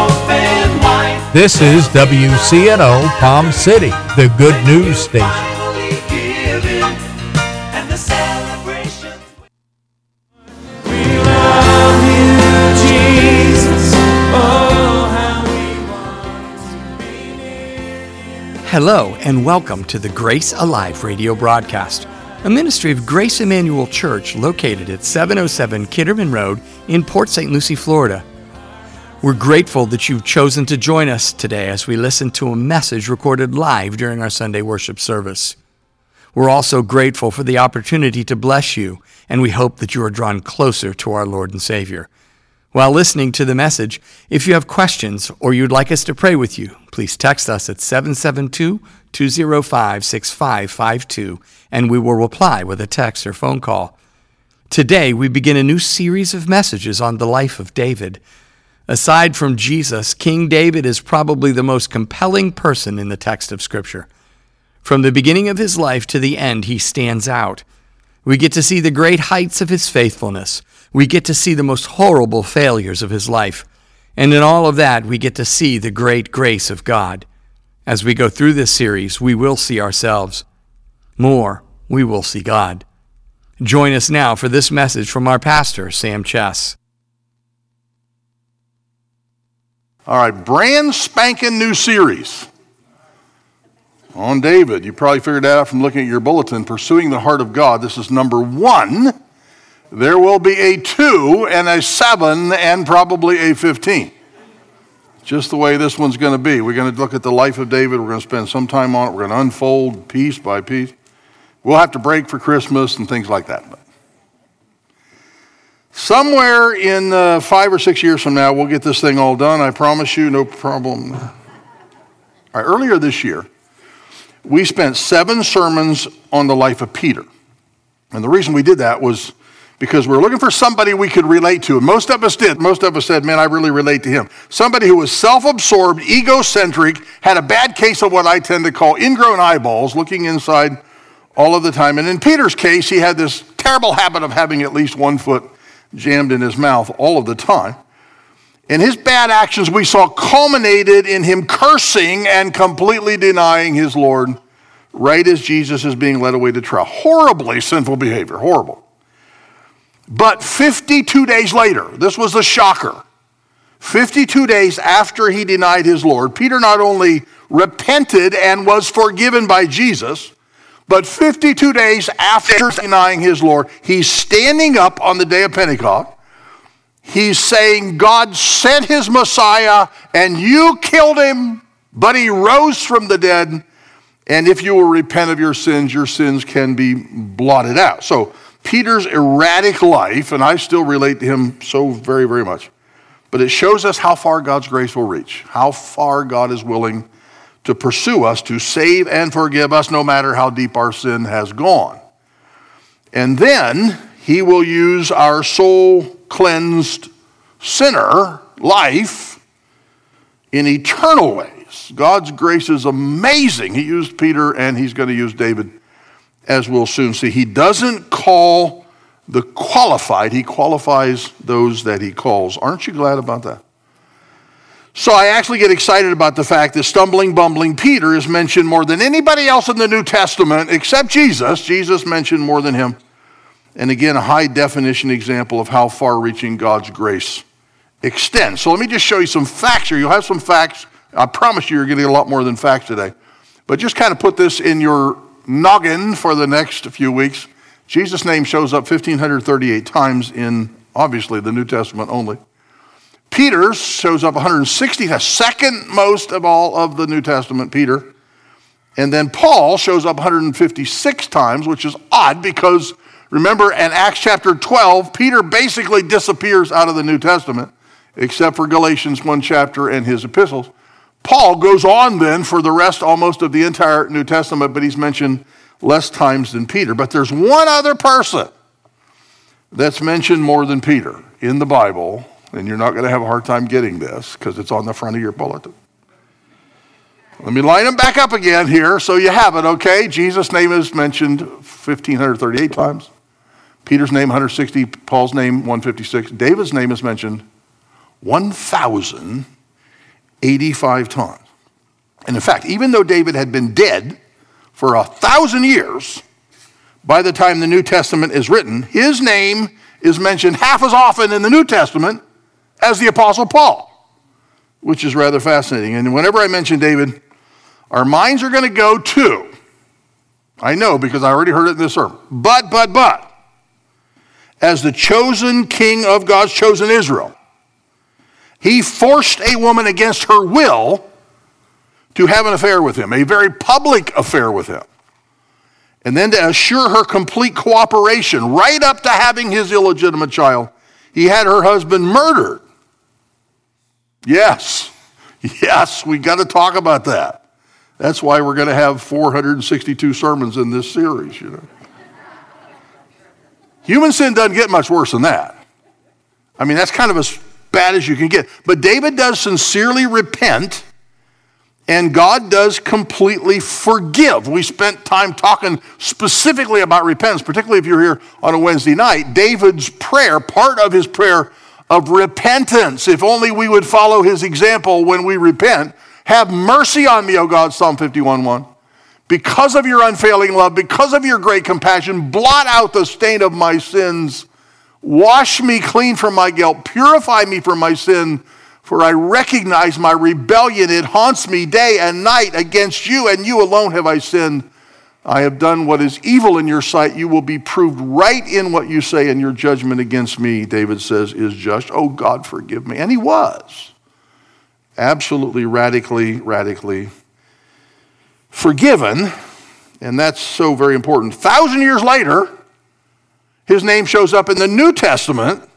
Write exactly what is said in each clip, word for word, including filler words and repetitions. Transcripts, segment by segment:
open wide. This is W C N O Palm City, the good news station. Finally giving, and the celebrations. We love you, Jesus. Oh, how we want to be near you. Hello, and welcome to the Grace Alive radio broadcast, a ministry of Grace Emmanuel Church located at seven oh seven Kitterman Road in Port Saint Lucie, Florida. We're grateful that you've chosen to join us today as we listen to a message recorded live during our Sunday worship service. We're also grateful for the opportunity to bless you, and we hope that you are drawn closer to our Lord and Savior. While listening to the message, if you have questions or you'd like us to pray with you, please text us at seven seven two, two oh five, six five five two, and we will reply with a text or phone call. Today, we begin a new series of messages on the life of David. Aside from Jesus, King David is probably the most compelling person in the text of Scripture. From the beginning of his life to the end, he stands out. We get to see the great heights of his faithfulness. We get to see the most horrible failures of his life. And in all of that, we get to see the great grace of God. As we go through this series, we will see ourselves. More, we will see God. Join us now for this message from our pastor, Sam Chess. All right, brand spanking new series on David. You probably figured that out from looking at your bulletin, Pursuing the Heart of God. This is number one. There will be a two and a seven and probably a fifteen. Just the way this one's going to be. We're going to look at the life of David. We're going to spend some time on it. We're going to unfold piece by piece. We'll have to break for Christmas and things like that. Somewhere in uh, five or six years from now, we'll get this thing all done. I promise you, no problem. All right, earlier this year, we spent seven sermons on the life of Peter. And the reason we did that was because we were looking for somebody we could relate to. And most of us did. Most of us said, man, I really relate to him. Somebody who was self-absorbed, egocentric, had a bad case of what I tend to call ingrown eyeballs, looking inside all of the time. And in Peter's case, he had this terrible habit of having at least one foot jammed in his mouth all of the time. And his bad actions we saw culminated in him cursing and completely denying his Lord right as Jesus is being led away to trial. Horribly sinful behavior, horrible. But fifty-two days later, this was the shocker. fifty-two days after he denied his Lord, Peter not only repented and was forgiven by Jesus, but fifty-two days after denying his Lord, he's standing up on the day of Pentecost. He's saying, God sent his Messiah and you killed him, but he rose from the dead. And if you will repent of your sins, your sins can be blotted out. So Peter's erratic life, and I still relate to him so very, very much, but it shows us how far God's grace will reach, how far God is willing to pursue us, to save and forgive us, no matter how deep our sin has gone. And then he will use our soul-cleansed sinner life in eternal ways. God's grace is amazing. He used Peter, and he's going to use David, as we'll soon see. He doesn't call the qualified. He qualifies those that he calls. Aren't you glad about that? So I actually get excited about the fact that stumbling, bumbling Peter is mentioned more than anybody else in the New Testament except Jesus. Jesus mentioned more than him. And again, a high definition example of how far-reaching God's grace extends. So let me just show you some facts here. You'll have some facts. I promise you you're getting a lot more than facts today. But just kind of put this in your noggin for the next few weeks. Jesus' name shows up one thousand five hundred thirty-eight times in, obviously, the New Testament only. Peter's shows up one hundred sixty, the second most of all of the New Testament, Peter. And then Paul shows up one hundred fifty-six times, which is odd because, remember, in Acts chapter twelve, Peter basically disappears out of the New Testament, except for Galatians one chapter and his epistles. Paul goes on then for the rest almost of the entire New Testament, but he's mentioned less times than Peter. But there's one other person that's mentioned more than Peter in the Bible, and you're not going to have a hard time getting this because it's on the front of your bulletin. Let me line them back up again here so you have it, okay? Jesus' name is mentioned one thousand five hundred thirty-eight times. Peter's name one hundred sixty, Paul's name one hundred fifty-six. David's name is mentioned one thousand eighty-five times. And in fact, even though David had been dead for a thousand years, by the time the New Testament is written, his name is mentioned half as often in the New Testament as the Apostle Paul, which is rather fascinating. And whenever I mention David, our minds are going to go to, I know because I already heard it in this sermon, but, but, but, as the chosen king of God's chosen Israel, he forced a woman against her will to have an affair with him, a very public affair with him. And then to assure her complete cooperation, right up to having his illegitimate child, he had her husband murdered. Yes, yes, we got to talk about that. That's why we're going to have four hundred sixty-two sermons in this series, you know. Human sin doesn't get much worse than that. I mean, that's kind of as bad as you can get. But David does sincerely repent, and God does completely forgive. We spent time talking specifically about repentance, particularly if you're here on a Wednesday night. David's prayer, part of his prayer of repentance, if only we would follow his example when we repent. Have mercy on me, O God, Psalm fifty-one one. Because of your unfailing love, because of your great compassion, blot out the stain of my sins. Wash me clean from my guilt. Purify me from my sin. For I recognize my rebellion. It haunts me day and night. Against you and you alone have I sinned. I have done what is evil in your sight. You will be proved right in what you say, and your judgment against me, David says, is just. Oh, God, forgive me. And he was absolutely, radically, radically forgiven. And that's so very important. A thousand years later, his name shows up in the New Testament.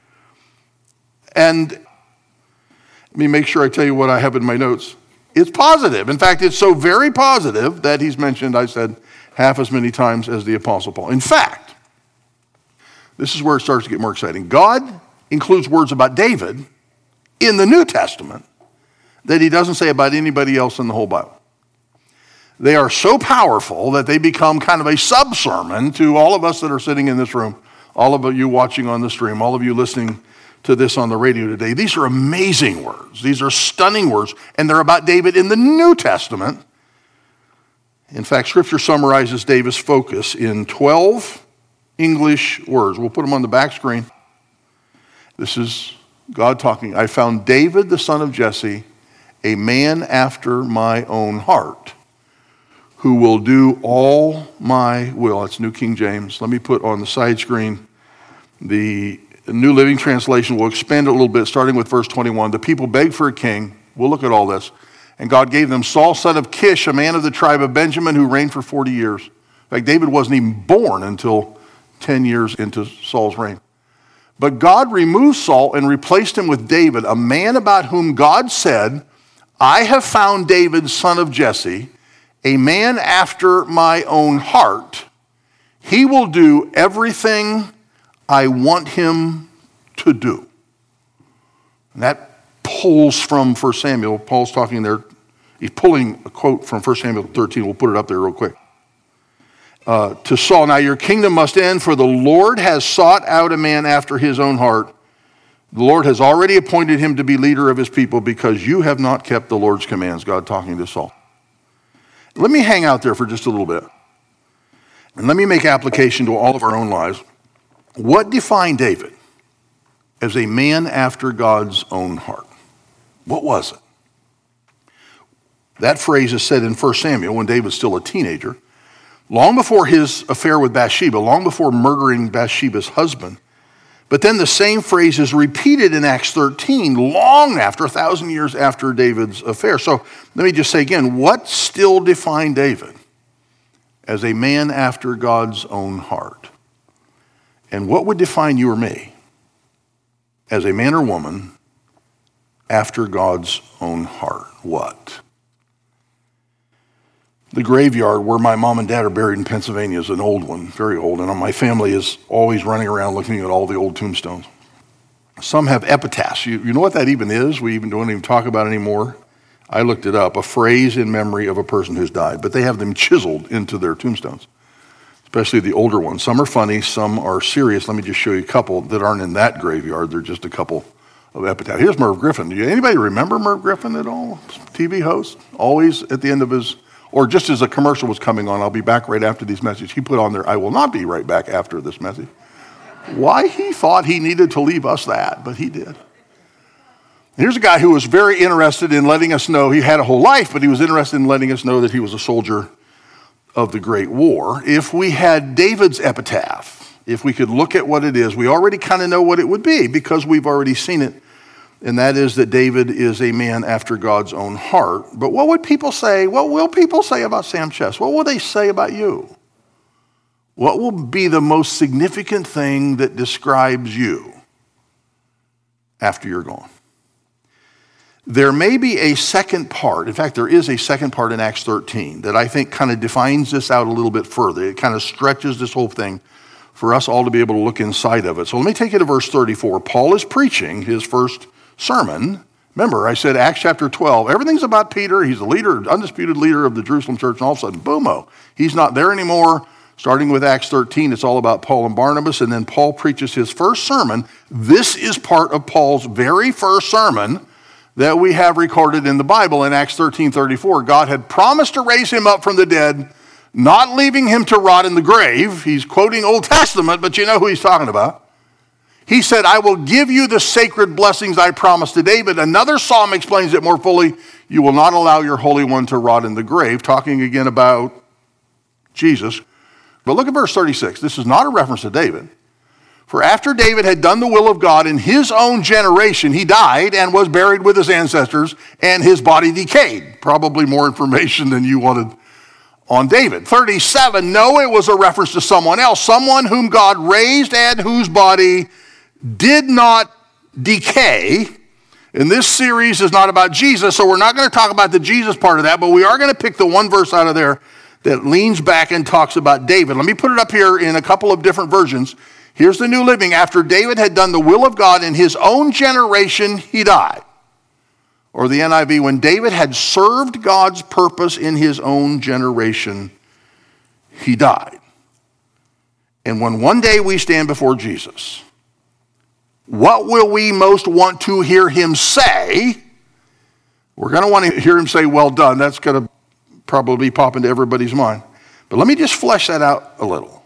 And let me make sure I tell you what I have in my notes. It's positive. In fact, it's so very positive that he's mentioned, I said, half as many times as the Apostle Paul. In fact, this is where it starts to get more exciting. God includes words about David in the New Testament that he doesn't say about anybody else in the whole Bible. They are so powerful that they become kind of a sub-sermon to all of us that are sitting in this room, all of you watching on the stream, all of you listening to this on the radio today. These are amazing words. These are stunning words, and they're about David in the New Testament. In fact, Scripture summarizes David's focus in twelve English words. We'll put them on the back screen. This is God talking. I found David, the son of Jesse, a man after my own heart, who will do all my will. That's New King James. Let me put on the side screen the New Living Translation. Will expand it a little bit, starting with verse twenty-one. The people begged for a king. We'll look at all this. And God gave them Saul, son of Kish, a man of the tribe of Benjamin, who reigned for forty years. In fact, David wasn't even born until ten years into Saul's reign. But God removed Saul and replaced him with David, a man about whom God said, I have found David, son of Jesse, a man after my own heart. He will do everything I want him to do. And that pulls from First Samuel. Paul's talking there. He's pulling a quote from First Samuel thirteen. We'll put it up there real quick. Uh, to Saul, now your kingdom must end, for the Lord has sought out a man after his own heart. The Lord has already appointed him to be leader of his people because you have not kept the Lord's commands. God talking to Saul. Let me hang out there for just a little bit. And let me make application to all of our own lives. What defined David as a man after God's own heart? What was it? That phrase is said in First Samuel when David was still a teenager, long before his affair with Bathsheba, long before murdering Bathsheba's husband. But then the same phrase is repeated in Acts thirteen, long after, a thousand years after David's affair. So let me just say again, what still defined David as a man after God's own heart? And what would define you or me as a man or woman after God's own heart? What? The graveyard where my mom and dad are buried in Pennsylvania is an old one, very old, and my family is always running around looking at all the old tombstones. Some have epitaphs. You, you know what that even is? We even don't even talk about it anymore. I looked it up, a phrase in memory of a person who's died, but they have them chiseled into their tombstones, especially the older ones. Some are funny, some are serious. Let me just show you a couple that aren't in that graveyard. They're just a couple of epitaph. Here's Merv Griffin. Do you, anybody remember Merv Griffin at all? T V host, always at the end of his, or just as a commercial was coming on, I'll be back right after these messages. He put on there, I will not be right back after this message. Why he thought he needed to leave us that, but he did. Here's a guy who was very interested in letting us know, he had a whole life, but he was interested in letting us know that he was a soldier of the Great War. If we had David's epitaph, if we could look at what it is, we already kind of know what it would be because we've already seen it, and that is that David is a man after God's own heart. But what would people say? What will people say about Sam Chess? What will they say about you? What will be the most significant thing that describes you after you're gone? There may be a second part. In fact, there is a second part in Acts thirteen that I think kind of defines this out a little bit further. It kind of stretches this whole thing for us all to be able to look inside of it. So let me take you to verse thirty-four. Paul is preaching his first sermon. Remember, I said Acts chapter twelve. Everything's about Peter. He's the leader, undisputed leader of the Jerusalem church. And all of a sudden, boom-o, he's not there anymore. Starting with Acts thirteen, it's all about Paul and Barnabas. And then Paul preaches his first sermon. This is part of Paul's very first sermon that we have recorded in the Bible in Acts thirteen thirty-four. God had promised to raise him up from the dead, not leaving him to rot in the grave. He's quoting Old Testament, but you know who he's talking about. He said, I will give you the sacred blessings I promised to David. Another psalm explains it more fully. You will not allow your Holy One to rot in the grave, talking again about Jesus. But look at verse thirty-six. This is not a reference to David. For after David had done the will of God in his own generation, he died and was buried with his ancestors, and his body decayed. Probably more information than you wanted on David. thirty-seven, no, it was a reference to someone else, someone whom God raised and whose body did not decay. And this series is not about Jesus, so we're not going to talk about the Jesus part of that, but we are going to pick the one verse out of there that leans back and talks about David. Let me put it up here in a couple of different versions. Here's the New Living. After David had done the will of God in his own generation, he died. Or the N I V, when David had served God's purpose in his own generation, he died. And when one day we stand before Jesus, what will we most want to hear him say? We're going to want to hear him say, well done. That's going to probably pop into everybody's mind. But let me just flesh that out a little.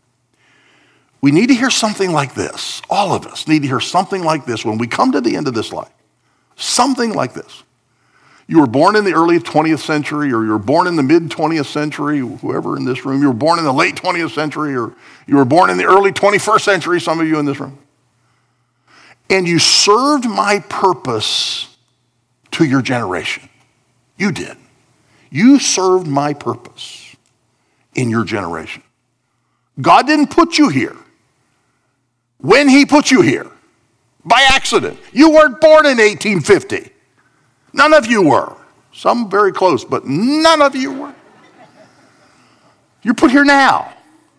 We need to hear something like this. All of us need to hear something like this when we come to the end of this life. Something like this. You were born in the early twentieth century, or you were born in the mid-twentieth century, whoever in this room. You were born in the late twentieth century, or you were born in the early twenty-first century, some of you in this room. And you served my purpose to your generation. You did. You served my purpose in your generation. God didn't put you here when he put you here by accident. You weren't born in eighteen fifty. None of you were. Some very close, but none of you were. You're put here now.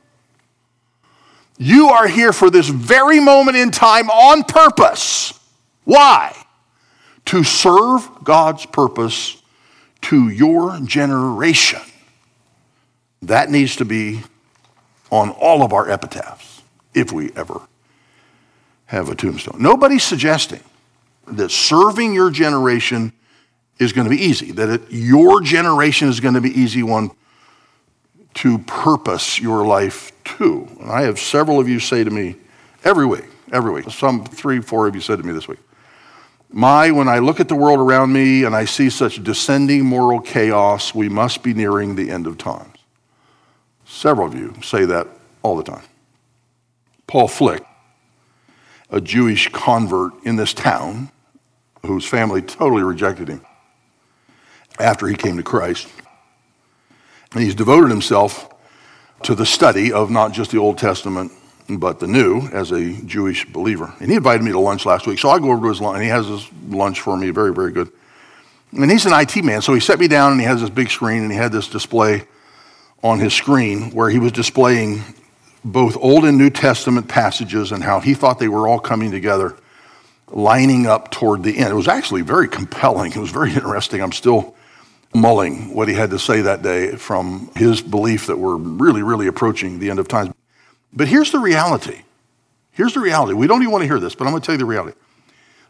You are here for this very moment in time on purpose. Why? To serve God's purpose to your generation. That needs to be on all of our epitaphs, if we ever have a tombstone. Nobody's suggesting that serving your generation is going to be easy, that it, your generation is going to be easy one to purpose your life to. And I have several of you say to me every week, every week, some three, four of you said to me this week, My, when I look at the world around me and I see such descending moral chaos, we must be nearing the end of times. Several of you say that all the time. Paul Flick, a Jewish convert in this town whose family totally rejected him after he came to Christ. And he's devoted himself to the study of not just the Old Testament, but the New as a Jewish believer. And he invited me to lunch last week, so I go over to his lunch, and he has his lunch for me, very, very good. And he's an I T man, so he set me down, and he has this big screen, and he had this display on his screen where he was displaying both Old and New Testament passages and how he thought they were all coming together, lining up toward the end. It was actually very compelling. It was very interesting. I'm still mulling what he had to say that day from his belief that we're really, really approaching the end of times. But here's the reality. Here's the reality. We don't even want to hear this, but I'm going to tell you the reality.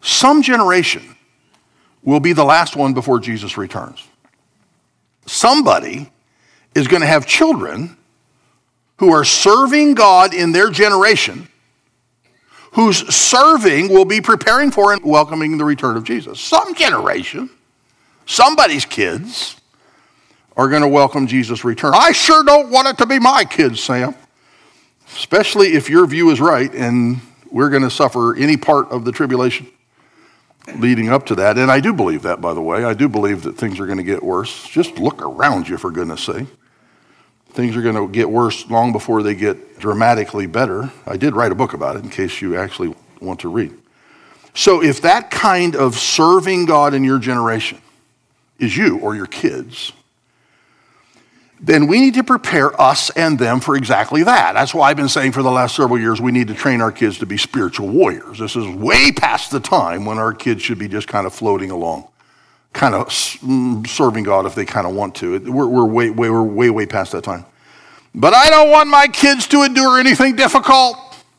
Some generation will be the last one before Jesus returns. Somebody is going to have children who are serving God in their generation, whose serving will be preparing for and welcoming the return of Jesus. Some generation, somebody's kids are going to welcome Jesus' return. I sure don't want it to be my kids, Sam. Especially if your view is right and we're going to suffer any part of the tribulation leading up to that. And I do believe that, by the way. I do believe that things are going to get worse. Just look around you, for goodness sake. Things are going to get worse long before they get dramatically better. I did write a book about it in case you actually want to read. So if that kind of serving God in your generation is you or your kids, then we need to prepare us and them for exactly that. That's why I've been saying for the last several years we need to train our kids to be spiritual warriors. This is way past the time when our kids should be just kind of floating along, kind of serving God if they kind of want to. We're, we're, way, way, we're way, way past that time. But I don't want my kids to endure anything difficult.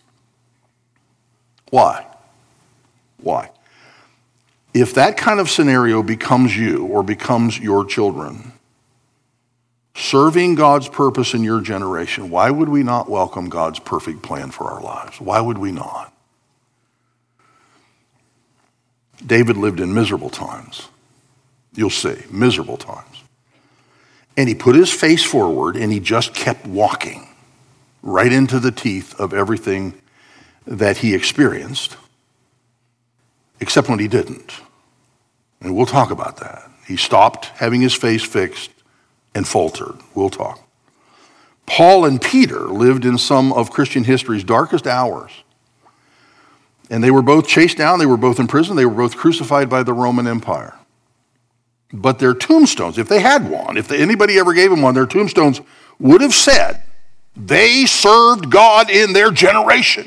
Why? Why? If that kind of scenario becomes you or becomes your children, serving God's purpose in your generation, why would we not welcome God's perfect plan for our lives? Why would we not? David lived in miserable times. You'll see, miserable times. And he put his face forward and he just kept walking right into the teeth of everything that he experienced, except when he didn't. And we'll talk about that. He stopped having his face fixed and faltered. We'll talk. Paul and Peter lived in some of Christian history's darkest hours. And they were both chased down, they were both in prison, they were both crucified by the Roman Empire. But their tombstones, if they had one, if anybody ever gave them one, their tombstones would have said, they served God in their generation.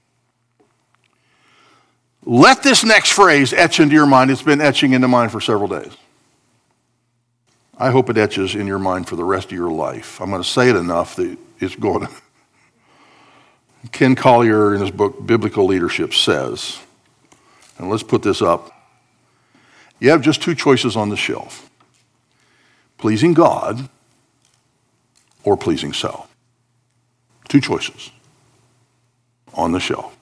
Let this next phrase etch into your mind. It's been etching into mine for several days. I hope it etches in your mind for the rest of your life. I'm going to say it enough that it's going to. Ken Collier in his book, Biblical Leadership, says, and let's put this up, you have just two choices on the shelf. Pleasing God or pleasing self. Two choices on the shelf.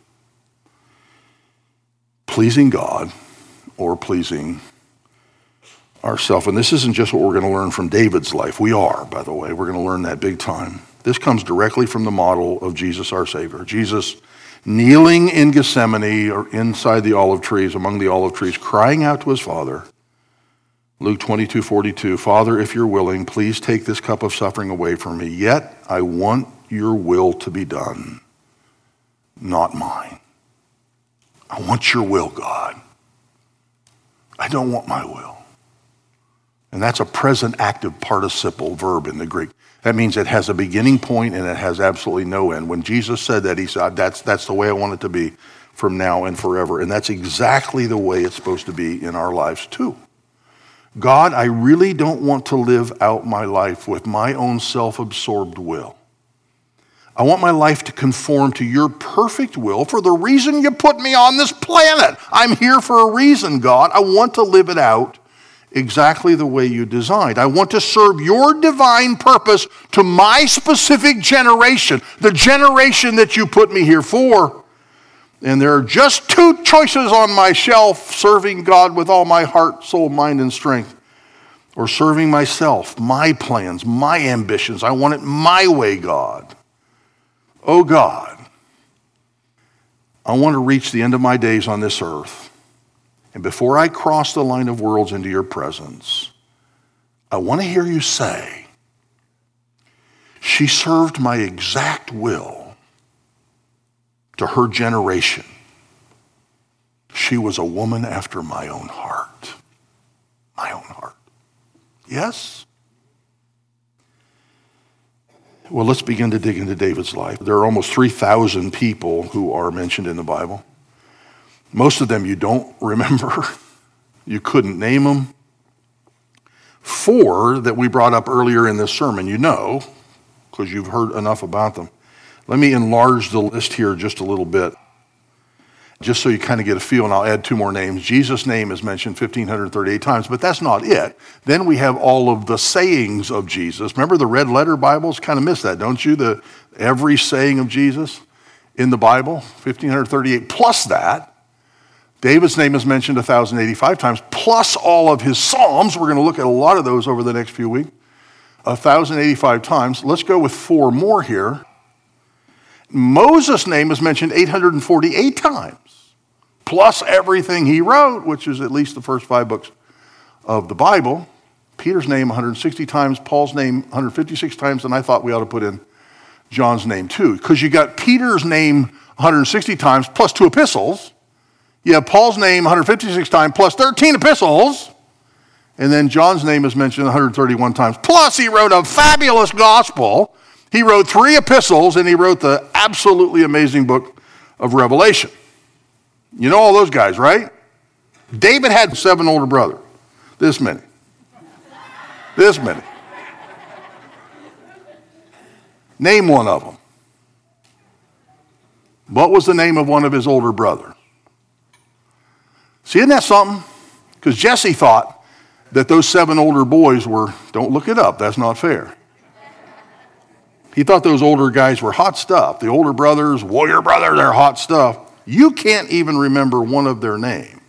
Pleasing God or pleasing ourselves. And this isn't just what we're going to learn from David's life. We are, by the way. We're going to learn that big time. This comes directly from the model of Jesus, our Savior. Jesus kneeling in Gethsemane or inside the olive trees, among the olive trees, crying out to his Father. Luke twenty-two forty-two, Father, if you're willing, please take this cup of suffering away from me. Yet I want your will to be done, not mine. I want your will, God. I don't want my will. And that's a present active participle verb in the Greek. That means it has a beginning point and it has absolutely no end. When Jesus said that, he said, that's, that's the way I want it to be from now and forever. And that's exactly the way it's supposed to be in our lives too. God, I really don't want to live out my life with my own self-absorbed will. I want my life to conform to your perfect will for the reason you put me on this planet. I'm here for a reason, God. I want to live it out exactly the way you designed. I want to serve your divine purpose to my specific generation, the generation that you put me here for. And there are just two choices on my shelf, serving God with all my heart, soul, mind, and strength, or serving myself, my plans, my ambitions. I want it my way, God. Oh God, I want to reach the end of my days on this earth. And before I cross the line of worlds into your presence, I want to hear you say, she served my exact will to her generation. She was a woman after my own heart. My own heart. Yes? Well, let's begin to dig into David's life. There are almost three thousand people who are mentioned in the Bible. Most of them you don't remember. You couldn't name them. Four that we brought up earlier in this sermon, you know, because you've heard enough about them. Let me enlarge the list here just a little bit. Just so you kind of get a feel, and I'll add two more names. Jesus' name is mentioned one thousand five hundred thirty-eight times, but that's not it. Then we have all of the sayings of Jesus. Remember the red letter Bibles? Kind of miss that, don't you? The every saying of Jesus in the Bible, one thousand five hundred thirty-eight. Plus that, David's name is mentioned one thousand eighty-five times, plus all of his Psalms. We're going to look at a lot of those over the next few weeks. one thousand eighty-five times. Let's go with four more here. Moses' name is mentioned eight hundred forty-eight times, plus everything he wrote, which is at least the first five books of the Bible. Peter's name one hundred sixty times, Paul's name one hundred fifty-six times, and I thought we ought to put in John's name too, because you got Peter's name one hundred sixty times plus two epistles. You have Paul's name one hundred fifty-six times plus thirteen epistles. And then John's name is mentioned one hundred thirty-one times. Plus he wrote a fabulous gospel. He wrote three epistles, and he wrote the absolutely amazing book of Revelation. You know all those guys, right? David had seven older brothers. This many. This many. Name one of them. What was the name of one of his older brothers? See, isn't that something? Because Jesse thought that those seven older boys were, don't look it up, that's not fair. He thought those older guys were hot stuff. The older brothers, warrior brothers, they're hot stuff. You can't even remember one of their names,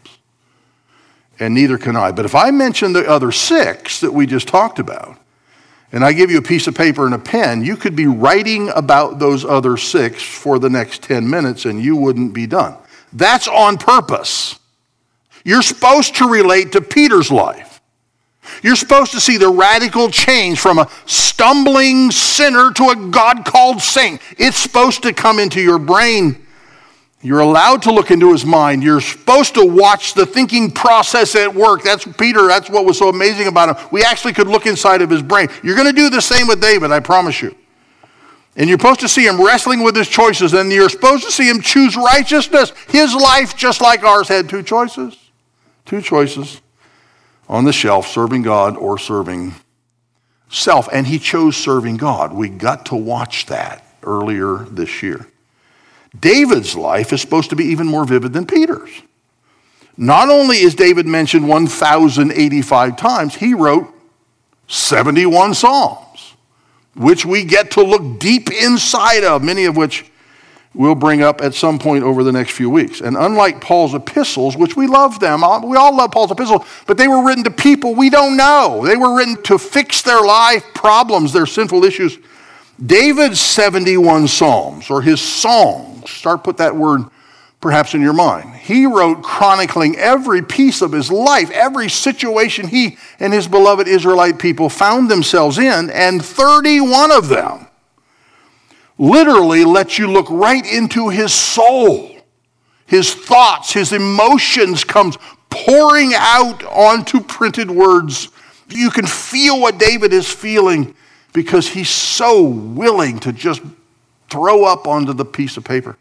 and neither can I. But if I mention the other six that we just talked about, and I give you a piece of paper and a pen, you could be writing about those other six for the next ten minutes, and you wouldn't be done. That's on purpose. You're supposed to relate to Peter's life. You're supposed to see the radical change from a stumbling sinner to a God-called saint. It's supposed to come into your brain. You're allowed to look into his mind. You're supposed to watch the thinking process at work. That's Peter. That's what was so amazing about him. We actually could look inside of his brain. You're going to do the same with David, I promise you. And you're supposed to see him wrestling with his choices, and you're supposed to see him choose righteousness. His life, just like ours, had two choices. Two choices on the shelf, serving God or serving self. And he chose serving God. We got to watch that earlier this year. David's life is supposed to be even more vivid than Peter's. Not only is David mentioned one thousand eighty-five times, he wrote seventy-one Psalms, which we get to look deep inside of, many of which we'll bring up at some point over the next few weeks. And unlike Paul's epistles, which we love them, we all love Paul's epistles, but they were written to people we don't know. They were written to fix their life problems, their sinful issues. David's seventy-one Psalms, or his songs, start put that word perhaps in your mind. He wrote chronicling every piece of his life, every situation he and his beloved Israelite people found themselves in, and thirty-one of them literally let you look right into his soul. His thoughts, his emotions comes pouring out onto printed words. You can feel what David is feeling because he's so willing to just throw up onto the piece of paper.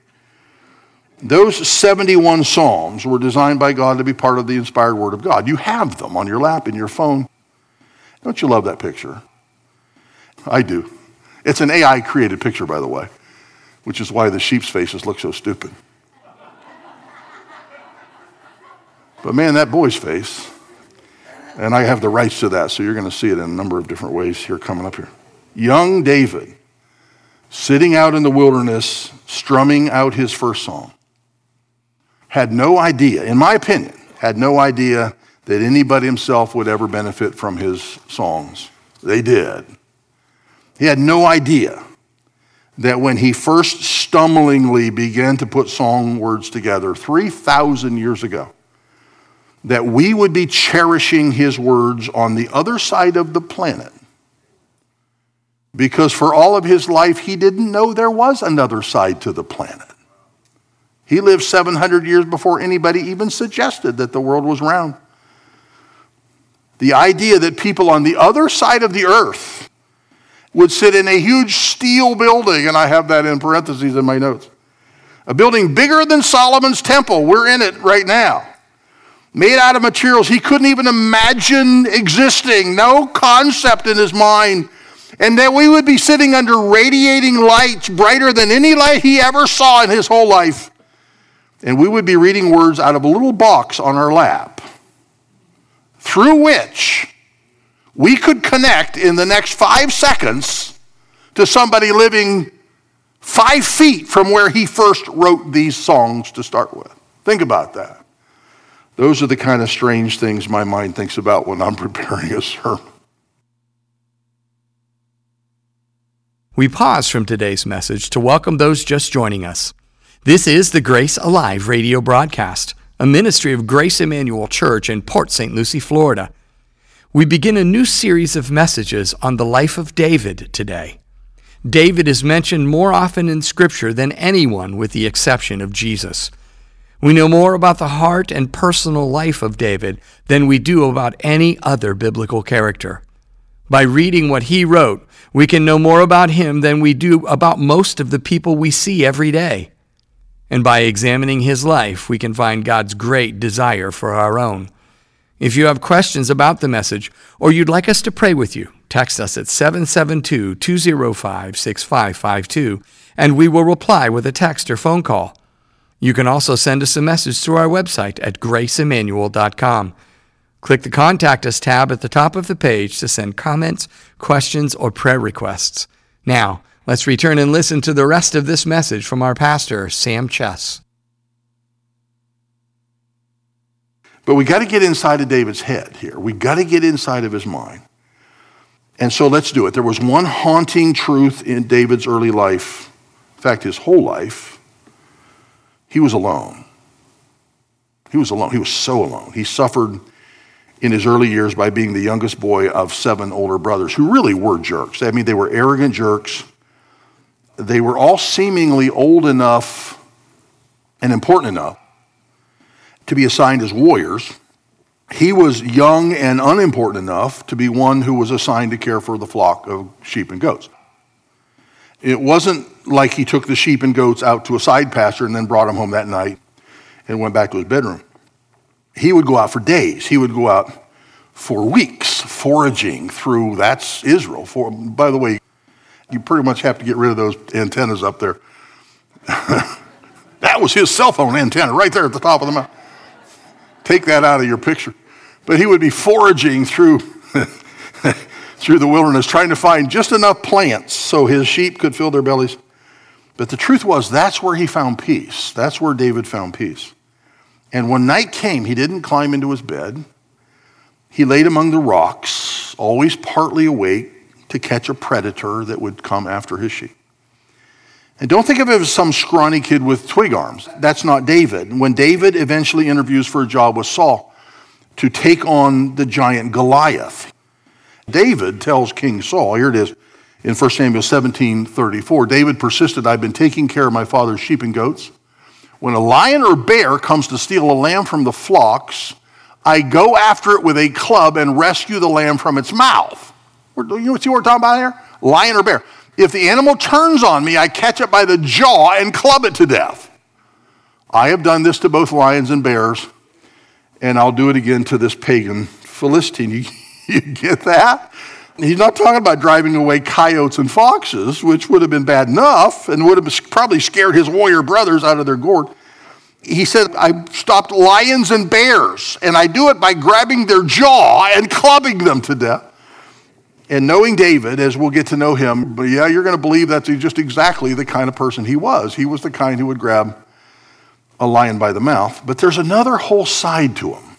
Those seventy-one Psalms were designed by God to be part of the inspired Word of God. You have them on your lap, in your phone. Don't you love that picture? I do. It's an A I-created picture, by the way, which is why the sheep's faces look so stupid. But man, that boy's face, and I have the rights to that, so you're going to see it in a number of different ways here coming up here. Young David, sitting out in the wilderness, strumming out his first song, had no idea, in my opinion, had no idea that anybody himself would ever benefit from his songs. They did. He had no idea that when he first stumblingly began to put song words together three thousand years ago, that we would be cherishing his words on the other side of the planet. Because for all of his life, he didn't know there was another side to the planet. He lived seven hundred years before anybody even suggested that the world was round. The idea that people on the other side of the earth would sit in a huge steel building, and I have that in parentheses in my notes, a building bigger than Solomon's temple. We're in it right now. Made out of materials he couldn't even imagine existing, no concept in his mind, and that we would be sitting under radiating lights brighter than any light he ever saw in his whole life. and we would be reading words out of a little box on our lap, through which we could connect in the next five seconds to somebody living five feet from where he first wrote these songs to start with. Think about that. Those are the kind of strange things my mind thinks about when I'm preparing a sermon. We pause from today's message to welcome those just joining us. This is the Grace Alive radio broadcast, a ministry of Grace Emmanuel Church in Port Saint Lucie, Florida. We begin a new series of messages on the life of David today. David is mentioned more often in Scripture than anyone with the exception of Jesus. We know more about the heart and personal life of David than we do about any other biblical character. By reading what he wrote, we can know more about him than we do about most of the people we see every day. And by examining his life, we can find God's great desire for our own. If you have questions about the message, or you'd like us to pray with you, text us at seven seven two, two zero five, six five five two, and we will reply with a text or phone call. You can also send us a message through our website at grace emmanuel dot com. Click the Contact Us tab at the top of the page to send comments, questions, or prayer requests. Now, let's return and listen to the rest of this message from our pastor, Sam Chess. But we got to get inside of David's head here. We got to get inside of his mind. And so let's do it. There was one haunting truth in David's early life, in fact, his whole life. He was alone. He was alone. He was so alone. He suffered in his early years by being the youngest boy of seven older brothers who really were jerks. I mean, they were arrogant jerks. They were all seemingly old enough and important enough to be assigned as warriors. He was young and unimportant enough to be one who was assigned to care for the flock of sheep and goats. It wasn't like he took the sheep and goats out to a side pasture and then brought them home that night and went back to his bedroom. He would go out for days. He would go out for weeks foraging through, that's Israel. For, by the way, you pretty much have to get rid of those antennas up there. That was his cell phone antenna right there at the top of the mountain. Take that out of your picture. But he would be foraging through, through the wilderness, trying to find just enough plants so his sheep could fill their bellies. But the truth was, that's where he found peace. That's where David found peace. And when night came, he didn't climb into his bed. He laid among the rocks, always partly awake, to catch a predator that would come after his sheep. And don't think of it as some scrawny kid with twig arms. That's not David. When David eventually interviews for a job with Saul to take on the giant Goliath, David tells King Saul, here it is in First Samuel seventeen thirty-four, David persisted, I've been taking care of my father's sheep and goats. When a lion or bear comes to steal a lamb from the flocks, I go after it with a club and rescue the lamb from its mouth. You see what we're talking about here? Lion or bear. If the animal turns on me, I catch it by the jaw and club it to death. I have done this to both lions and bears, and I'll do it again to this pagan Philistine. You, you get that? He's not talking about driving away coyotes and foxes, which would have been bad enough and would have probably scared his warrior brothers out of their gourd. He said, I stopped lions and bears, and I do it by grabbing their jaw and clubbing them to death. And knowing David, as we'll get to know him, but yeah, you're going to believe that's just exactly the kind of person he was. He was the kind who would grab a lion by the mouth. But there's another whole side to him.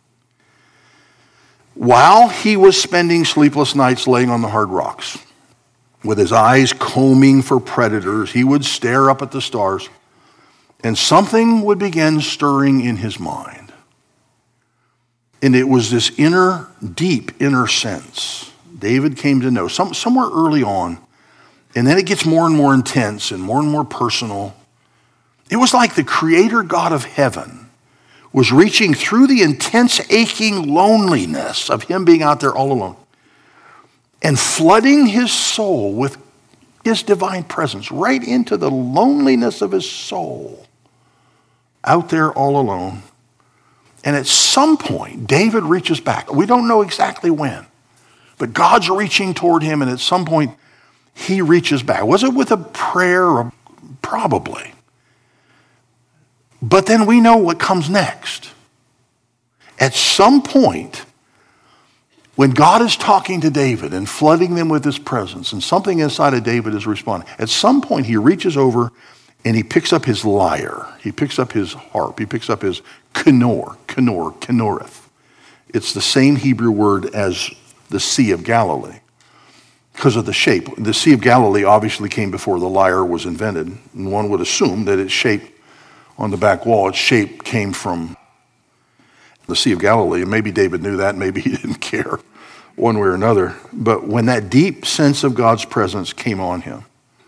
While he was spending sleepless nights laying on the hard rocks, with his eyes combing for predators, he would stare up at the stars, and something would begin stirring in his mind. And it was this inner, deep inner sense David came to know, some, somewhere early on, and then it gets more and more intense and more and more personal. It was like the Creator God of heaven was reaching through the intense, aching loneliness of him being out there all alone and flooding his soul with his divine presence right into the loneliness of his soul, out there all alone. And at some point, David reaches back. We don't know exactly when, but God's reaching toward him, and at some point, he reaches back. Was it with a prayer? Or probably. But then we know what comes next. At some point, when God is talking to David and flooding them with his presence, and something inside of David is responding, at some point he reaches over and he picks up his lyre. He picks up his harp. He picks up his kenor, kenor, kenoreth. It's the same Hebrew word as the Sea of Galilee because of the shape. The Sea of Galilee obviously came before the lyre was invented, and one would assume that its shape on the back wall, its shape came from the Sea of Galilee, and maybe David knew that, maybe he didn't care one way or another. But when that deep sense of God's presence came on him,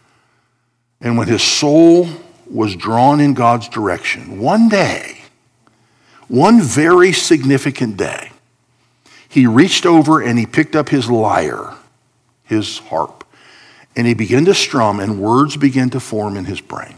and when his soul was drawn in God's direction, one day, one very significant day, he reached over and he picked up his lyre, his harp, and he began to strum, and words began to form in his brain.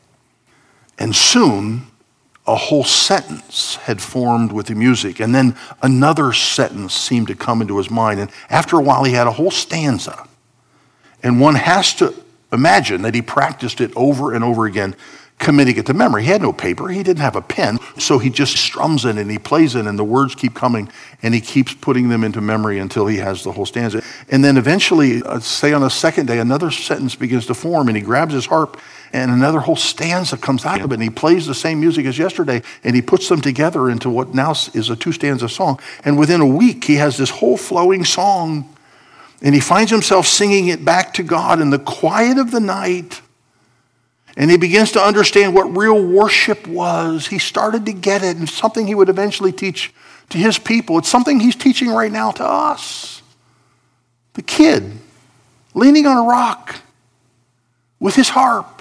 And soon, a whole sentence had formed with the music, and then another sentence seemed to come into his mind, and after a while he had a whole stanza. And one has to imagine that he practiced it over and over again, committing it to memory. He had no paper, he didn't have a pen, so he just strums it and he plays it, and the words keep coming, and he keeps putting them into memory until he has the whole stanza. And then eventually, uh, say on a second day, another sentence begins to form, and he grabs his harp, and another whole stanza comes out of it, and he plays the same music as yesterday, and he puts them together into what now is a two-stanza song. And within a week, he has this whole flowing song, and he finds himself singing it back to God in the quiet of the night, and he begins to understand what real worship was. He started to get it, and it's something he would eventually teach to his people. It's something he's teaching right now to us. The kid leaning on a rock with his harp,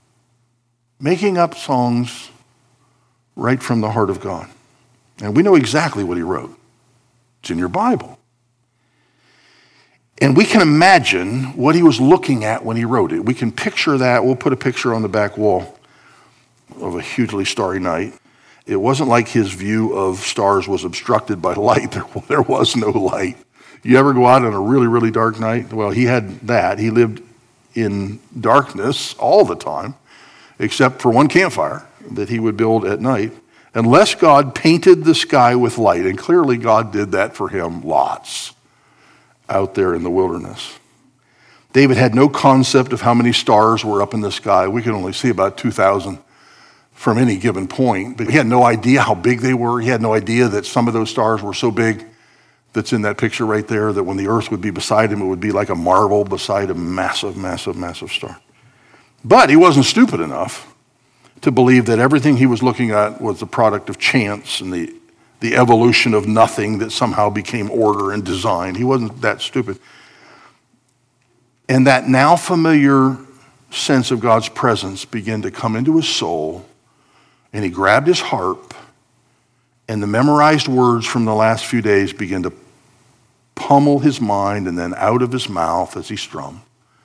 making up songs right from the heart of God. And we know exactly what he wrote. It's in your Bible. And we can imagine what he was looking at when he wrote it. We can picture that. We'll put a picture on the back wall of a hugely starry night. It wasn't like his view of stars was obstructed by light. There, there was no light. You ever go out on a really, really dark night? Well, he had that. He lived in darkness all the time, except for one campfire that he would build at night, unless God painted the sky with light. And clearly God did that for him lots out there in the wilderness. David had no concept of how many stars were up in the sky. We could only see about two thousand from any given point, but he had no idea how big they were. He had no idea that some of those stars were so big that's in that picture right there, that when the earth would be beside him, it would be like a marble beside a massive, massive, massive star. But he wasn't stupid enough to believe that everything he was looking at was the product of chance and the, the evolution of nothing that somehow became order and design. He wasn't that stupid. And that now familiar sense of God's presence began to come into his soul, and he grabbed his harp, and the memorized words from the last few days began to pummel his mind and then out of his mouth as he strummed.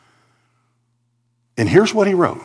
And here's what he wrote.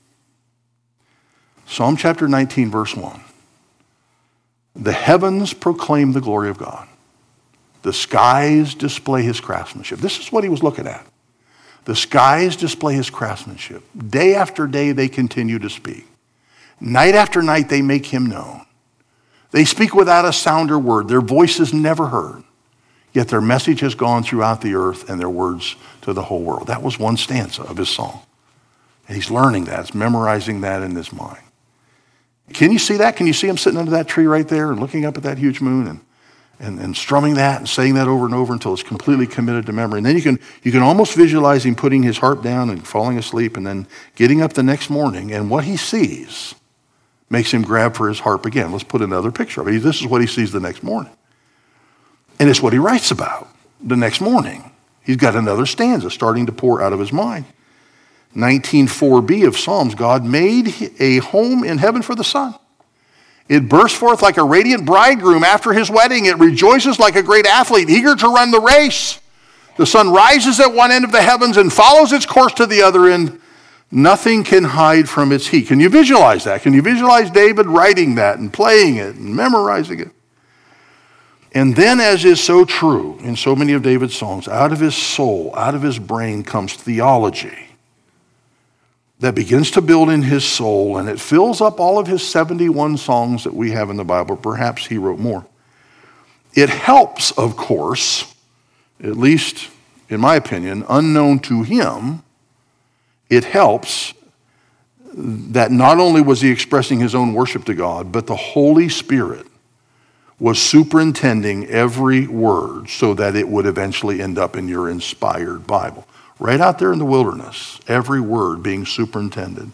Psalm chapter nineteen, verse one. The heavens proclaim the glory of God. The skies display his craftsmanship. This is what he was looking at. The skies display his craftsmanship. Day after day they continue to speak. Night after night they make him known. They speak without a sound or word. Their voice is never heard. Yet their message has gone throughout the earth and their words to the whole world. That was one stanza of his song. And he's learning that. He's memorizing that in his mind. Can you see that? Can you see him sitting under that tree right there and looking up at that huge moon and, and, and strumming that and saying that over and over until it's completely committed to memory? And then you can, you can almost visualize him putting his harp down and falling asleep and then getting up the next morning, and what he sees makes him grab for his harp again. Let's put another picture of it. This is what he sees the next morning. And it's what he writes about the next morning. He's got another stanza starting to pour out of his mind. nineteen four b of Psalms, God made a home in heaven for the sun. It bursts forth like a radiant bridegroom after his wedding. It rejoices like a great athlete, eager to run the race. The sun rises at one end of the heavens and follows its course to the other end. Nothing can hide from its heat. Can you visualize that? Can you visualize David writing that and playing it and memorizing it? And then, as is so true in so many of David's songs, out of his soul, out of his brain comes theology. that begins to build in his soul, and it fills up all of his seventy-one songs that we have in the Bible. Perhaps he wrote more. It helps, of course, at least in my opinion, unknown to him, it helps that not only was he expressing his own worship to God, but the Holy Spirit was superintending every word so that it would eventually end up in your inspired Bible. Right out there in the wilderness, every word being superintended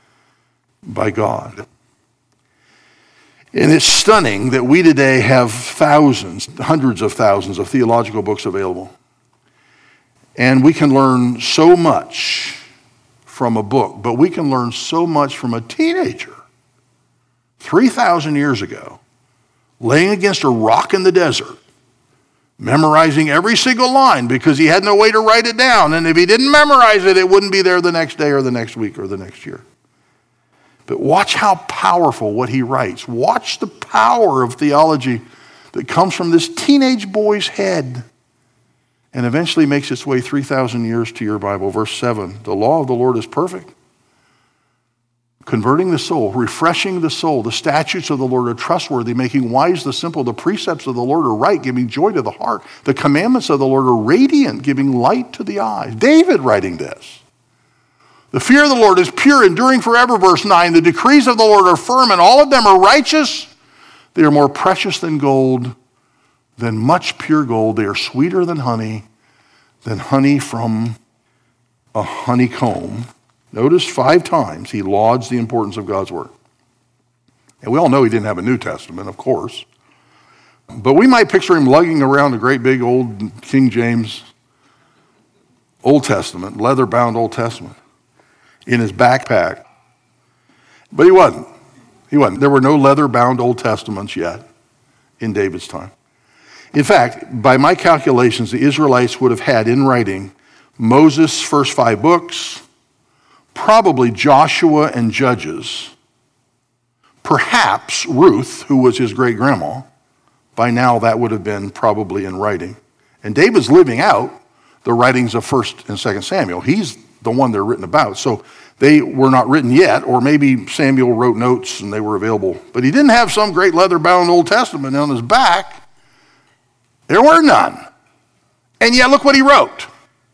by God. And it's stunning that we today have thousands, hundreds of thousands of theological books available. And we can learn so much from a book, but we can learn so much from a teenager three thousand years ago, laying against a rock in the desert, memorizing every single line because he had no way to write it down. And if he didn't memorize it, it wouldn't be there the next day or the next week or the next year. But watch how powerful what he writes. Watch the power of theology that comes from this teenage boy's head and eventually makes its way three thousand years to your Bible. Verse seven, the law of the Lord is perfect, converting the soul, refreshing the soul. The statutes of the Lord are trustworthy, making wise the simple. The precepts of the Lord are right, giving joy to the heart. The commandments of the Lord are radiant, giving light to the eyes. David writing this. The fear of the Lord is pure, enduring forever, verse nine. The decrees of the Lord are firm, and all of them are righteous. They are more precious than gold, than much pure gold. They are sweeter than honey, than honey from a honeycomb. Notice five times he lauds the importance of God's word. And we all know he didn't have a New Testament, of course. But we might picture him lugging around a great big old King James Old Testament, leather-bound Old Testament, in his backpack. But he wasn't. He wasn't. There were no leather-bound Old Testaments yet in David's time. In fact, by my calculations, the Israelites would have had in writing Moses' first five books, probably Joshua and Judges, perhaps Ruth, who was his great-grandma. By now, that would have been probably in writing. And David's living out the writings of First and Second Samuel. He's the one they're written about. So they were not written yet, or maybe Samuel wrote notes and they were available. But he didn't have some great leather-bound Old Testament on his back. There were none. And yet, look what he wrote.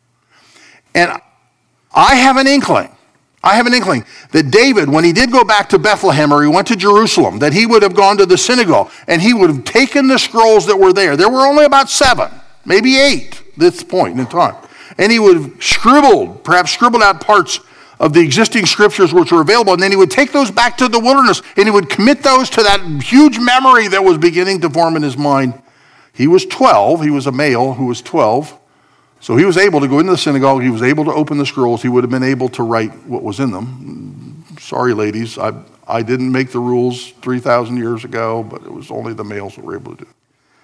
And I have an inkling, I have an inkling that David, when he did go back to Bethlehem or he went to Jerusalem, that he would have gone to the synagogue and he would have taken the scrolls that were there. There were only about seven, maybe eight at this point in time. And he would have scribbled, perhaps scribbled out parts of the existing scriptures which were available, and then he would take those back to the wilderness and he would commit those to that huge memory that was beginning to form in his mind. He was twelve, he was a male who was twelve, so he was able to go into the synagogue, he was able to open the scrolls, he would have been able to write what was in them. Sorry, ladies, I, I didn't make the rules three thousand years ago, but it was only the males that were able to do it.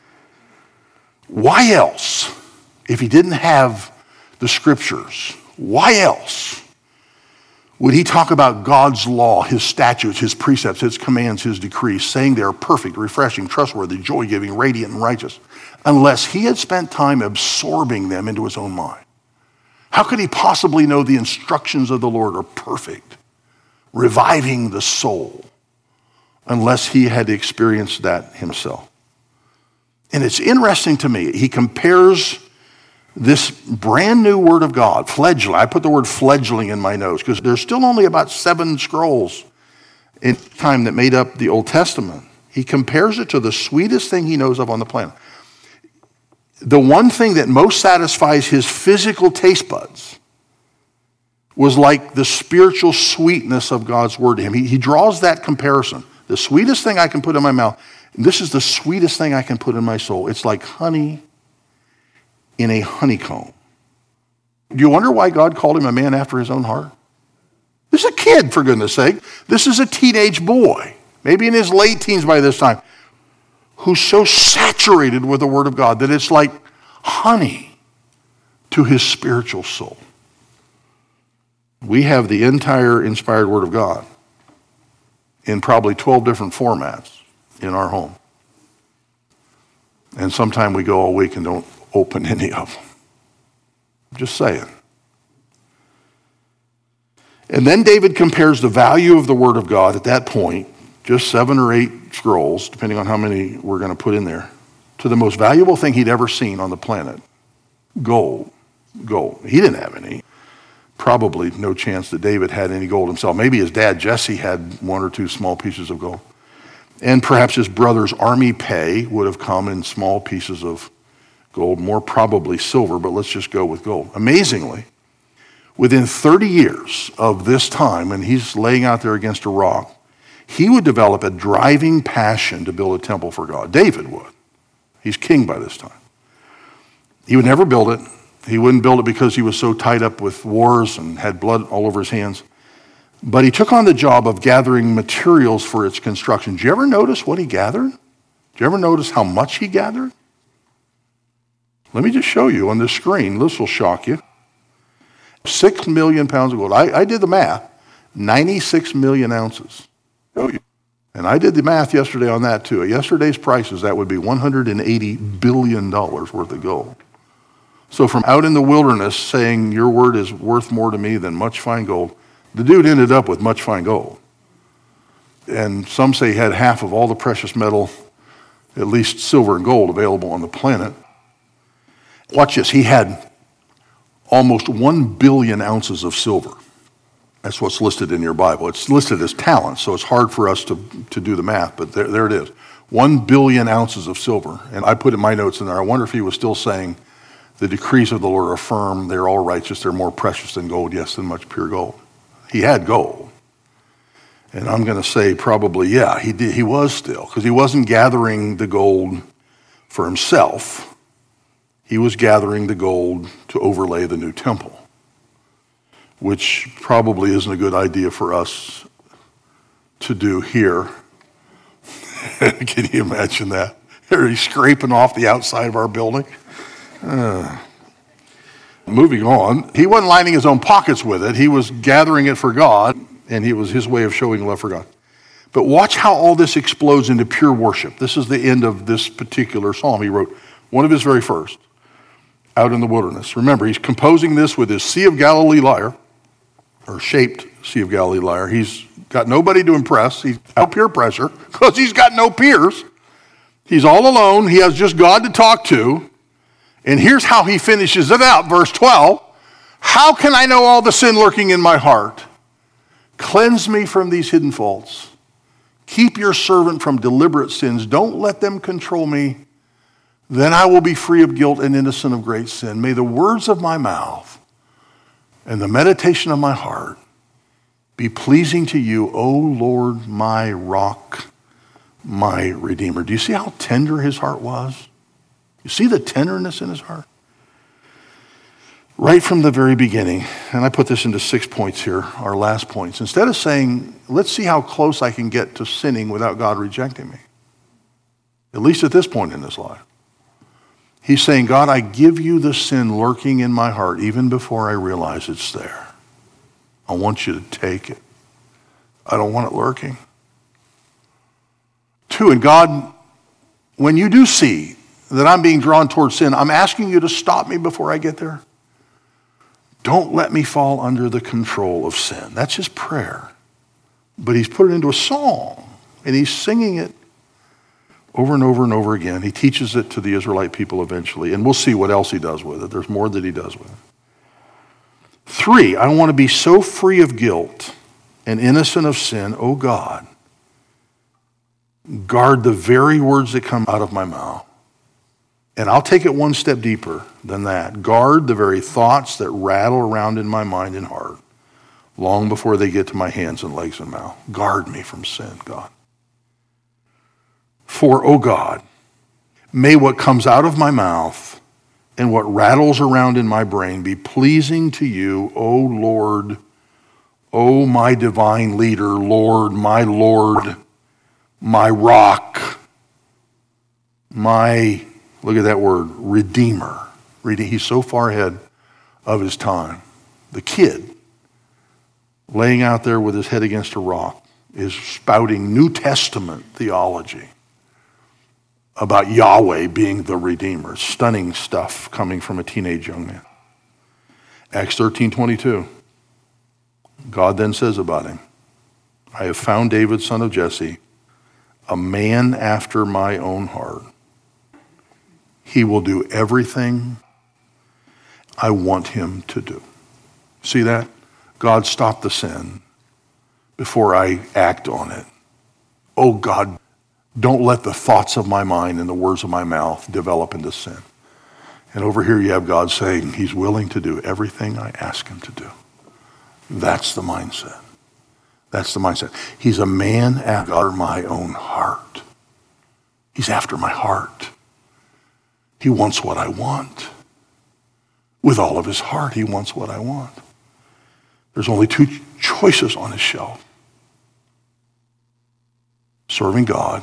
Why else, if he didn't have the scriptures, why else would he talk about God's law, his statutes, his precepts, his commands, his decrees, saying they are perfect, refreshing, trustworthy, joy-giving, radiant, and righteous, unless he had spent time absorbing them into his own mind? How could he possibly know the instructions of the Lord are perfect, reviving the soul, unless he had experienced that himself? And it's interesting to me, he compares this brand new word of God, fledgling. I put the word fledgling in my notes because there's still only about seven scrolls in time that made up the Old Testament. He compares it to the sweetest thing he knows of on the planet. The one thing that most satisfies his physical taste buds was like the spiritual sweetness of God's word to him. He, he draws that comparison. The sweetest thing I can put in my mouth, this is the sweetest thing I can put in my soul. It's like honey in a honeycomb. Do you wonder why God called him a man after his own heart? This is a kid, for goodness sake. This is a teenage boy, maybe in his late teens by this time, who's so saturated with the word of God that it's like honey to his spiritual soul. We have the entire inspired word of God in probably twelve different formats in our home. And sometimes we go all week and don't open any of them. Just saying. And then David compares the value of the word of God at that point, just seven or eight scrolls, depending on how many we're going to put in there, to the most valuable thing he'd ever seen on the planet, gold. Gold. He didn't have any. Probably no chance that David had any gold himself. Maybe his dad Jesse had one or two small pieces of gold. And perhaps his brother's army pay would have come in small pieces of gold, more probably silver, but let's just go with gold. Amazingly, within thirty years of this time, and he's laying out there against a rock, he would develop a driving passion to build a temple for God. David would. He's king by this time. He would never build it. He wouldn't build it because he was so tied up with wars and had blood all over his hands. But he took on the job of gathering materials for its construction. Did you ever notice what he gathered? Did you ever notice how much he gathered? Let me just show you on this screen. This will shock you. Six million pounds of gold. I, I did the math. ninety-six million ounces. Show you. And I did the math yesterday on that too. At yesterday's prices, that would be one hundred eighty billion dollars worth of gold. So from out in the wilderness saying, your word is worth more to me than much fine gold, the dude ended up with much fine gold. And some say he had half of all the precious metal, at least silver and gold, available on the planet. Watch this. He had almost one billion ounces of silver. That's what's listed in your Bible. It's listed as talents, so it's hard for us to, to do the math, but there, there it is. One billion ounces of silver. And I put in my notes in there, I wonder if he was still saying, the decrees of the Lord are firm, they're all righteous, they're more precious than gold, yes, than much pure gold. He had gold. And I'm going to say probably, yeah, he did. He was still, because he wasn't gathering the gold for himself. He was gathering the gold to overlay the new temple, which probably isn't a good idea for us to do here. Can you imagine that? He's scraping off the outside of our building. Uh, moving on, he wasn't lining his own pockets with it. He was gathering it for God, and it was his way of showing love for God. But watch how all this explodes into pure worship. This is the end of this particular psalm. He wrote one of his very first, out in the wilderness. Remember, he's composing this with his Sea of Galilee lyre, or shaped Sea of Galilee lyre. He's got nobody to impress. He's out peer pressure because he's got no peers. He's all alone. He has just God to talk to. And here's how he finishes it out, verse twelve. How can I know all the sin lurking in my heart? Cleanse me from these hidden faults. Keep your servant from deliberate sins. Don't let them control me. Then I will be free of guilt and innocent of great sin. May the words of my mouth and the meditation of my heart be pleasing to you, O Lord, my rock, my redeemer. Do you see how tender his heart was? You see the tenderness in his heart? Right from the very beginning, and I put this into six points here, our last points. Instead of saying, let's see how close I can get to sinning without God rejecting me, at least at this point in his life, he's saying, God, I give you the sin lurking in my heart even before I realize it's there. I want you to take it. I don't want it lurking. Two, and God, when you do see that I'm being drawn towards sin, I'm asking you to stop me before I get there. Don't let me fall under the control of sin. That's his prayer. But he's put it into a song, and he's singing it over and over and over again. He teaches it to the Israelite people eventually, and we'll see what else he does with it. There's more that he does with it. Three, I want to be so free of guilt and innocent of sin, oh God, guard the very words that come out of my mouth. And I'll take it one step deeper than that. Guard the very thoughts that rattle around in my mind and heart long before they get to my hands and legs and mouth. Guard me from sin, God. For, oh God, may what comes out of my mouth and what rattles around in my brain be pleasing to you, O Lord, O my divine leader, Lord, my Lord, my rock, my, look at that word, redeemer. He's so far ahead of his time. The kid laying out there with his head against a rock is spouting New Testament theology about Yahweh being the Redeemer. Stunning stuff coming from a teenage young man. Acts thirteen twenty-two. God then says about him, I have found David, son of Jesse, a man after my own heart. He will do everything I want him to do. See that? God, stop the sin before I act on it. Oh God, don't let the thoughts of my mind and the words of my mouth develop into sin. And over here you have God saying he's willing to do everything I ask him to do. That's the mindset. That's the mindset. He's a man after my own heart. He's after my heart. He wants what I want. With all of his heart, he wants what I want. There's only two choices on his shelf. Serving God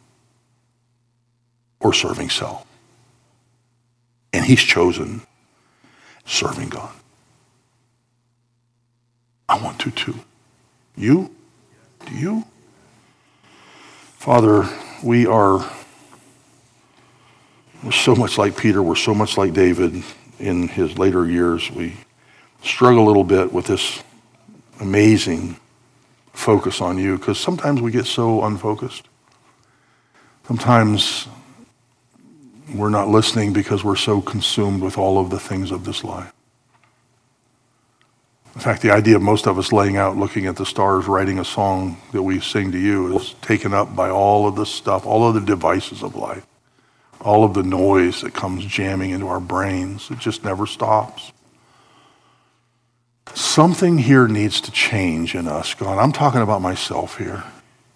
or serving self. And he's chosen serving God. I want to too. You? Do you? Father, we are we're so much like Peter. We're so much like David in his later years. We struggle a little bit with this amazing focus on you because sometimes we get so unfocused. Sometimes we're not listening because we're so consumed with all of the things of this life. In fact, the idea of most of us laying out, looking at the stars, writing a song that we sing to you is taken up by all of the stuff, all of the devices of life, all of the noise that comes jamming into our brains. It just never stops. Something here needs to change in us, God. I'm talking about myself here.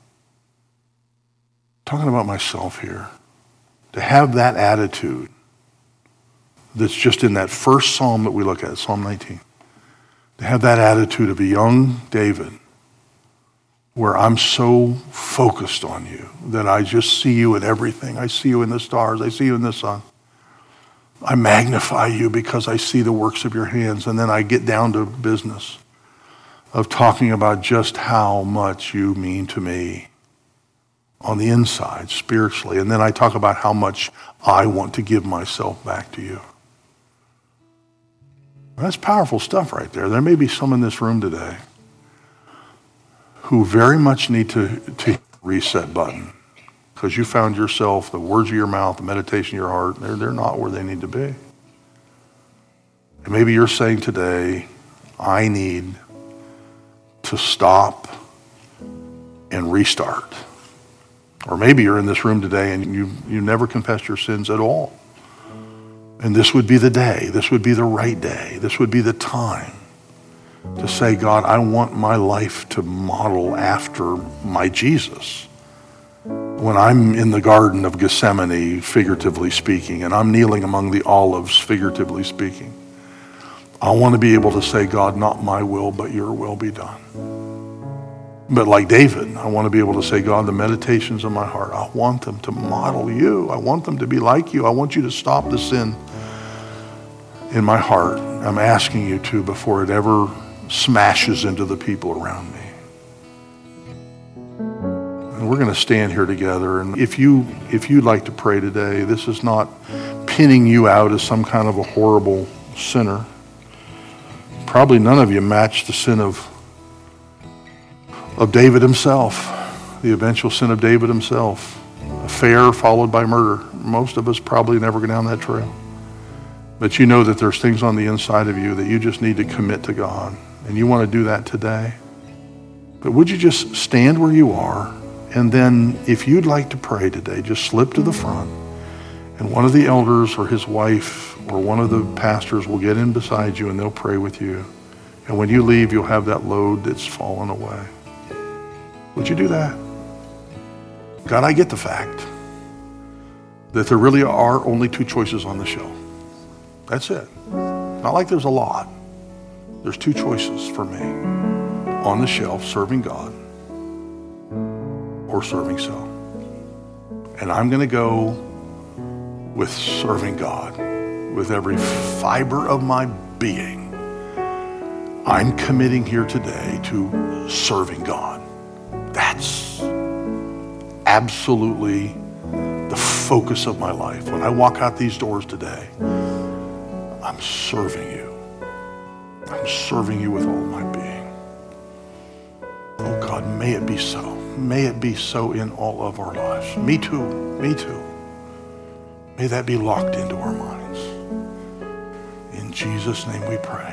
Talking about myself here. To have that attitude that's just in that first psalm that we look at, Psalm nineteen. To have that attitude of a young David where I'm so focused on you that I just see you in everything. I see you in the stars. I see you in the sun. I magnify you because I see the works of your hands. And then I get down to business of talking about just how much you mean to me on the inside, spiritually. And then I talk about how much I want to give myself back to you. That's powerful stuff right there. There may be some in this room today who very much need to, to reset button because you found yourself, the words of your mouth, the meditation of your heart, they're, they're not where they need to be. And maybe you're saying today, I need to stop and restart. Or maybe you're in this room today and you, you never confessed your sins at all. And this would be the day. This would be the right day. This would be the time to say, God, I want my life to model after my Jesus. When I'm in the Garden of Gethsemane, figuratively speaking, and I'm kneeling among the olives, figuratively speaking, I want to be able to say, God, not my will, but your will be done. But like David, I want to be able to say, God, the meditations of my heart, I want them to model you. I want them to be like you. I want you to stop the sin in my heart. I'm asking you to before it ever smashes into the people around me. And we're going to stand here together. And if you, if you'd like to pray today, this is not pinning you out as some kind of a horrible sinner. Probably none of you match the sin of of David himself, the eventual sin of David himself. Affair followed by murder. Most of us probably never go down that trail. But you know that there's things on the inside of you that you just need to commit to God. And you want to do that today. But would you just stand where you are? And then if you'd like to pray today, just slip to the front. And one of the elders or his wife or one of the pastors will get in beside you and they'll pray with you. And when you leave, you'll have that load that's fallen away. Would you do that? God, I get the fact that there really are only two choices on the shelf. That's it. Not like there's a lot. There's two choices for me on the shelf, serving God or serving self. And I'm going to go with serving God with every fiber of my being. I'm committing here today to serving God. That's absolutely the focus of my life. When I walk out these doors today, I'm serving you. I'm serving you with all my being. May it be so. May it be so in all of our lives. Me too. Me too. May that be locked into our minds. In Jesus' name we pray.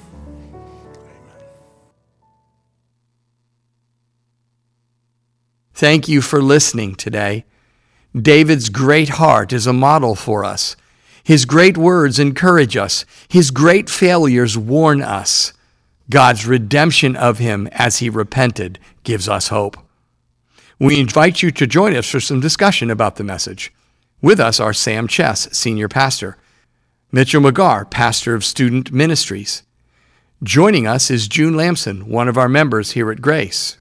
Thank you for listening today. David's great heart is a model for us. His great words encourage us. His great failures warn us. God's redemption of him as he repented gives us hope. We invite you to join us for some discussion about the message. With us are Sam Chess, Senior Pastor, Mitchell McGarr, Pastor of Student Ministries. Joining us is June Lamson, one of our members here at Grace.